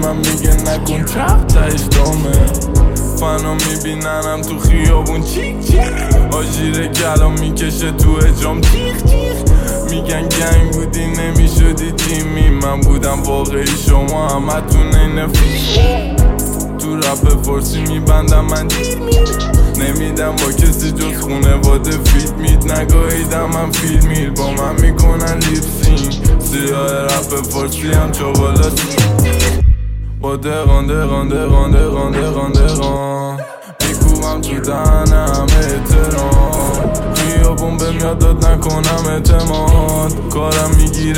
من میگه نکن چپ تایش دامه فنا میبیننم تو خیابون چیک چیک آجیره کلا میکشه تو اجام تیخ تیخ میگن گنگ بودی نمیشدی تیمی من بودم واقعی شما همتون این تو رپ فارسی میبندم من دیر نمیدم با کسی جز خونواده فیت میت نگاهیدم من فیلم میر با من میکنن لیپسینگ سیاه رپ فارسی هم چوبالا با دقان دقان دقان دقان دقان دقان میکوبم تو دهنم احترام خیابون بهم یاد داد نکنم اعتماد کارم میگیره